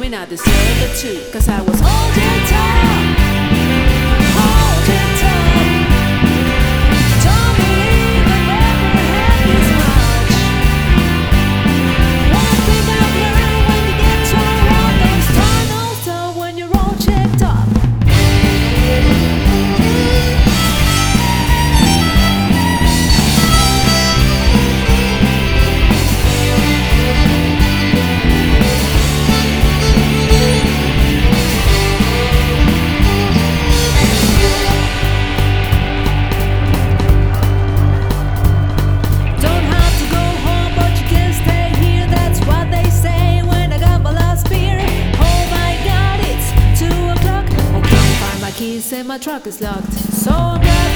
point I deserve it too, 'cause I was holding tight, holding tight. Don't believe I never had this much. One thing I've learned when you get turned around those tunnels, so when you're all checked up. Keys and my truck is locked, so I'm glad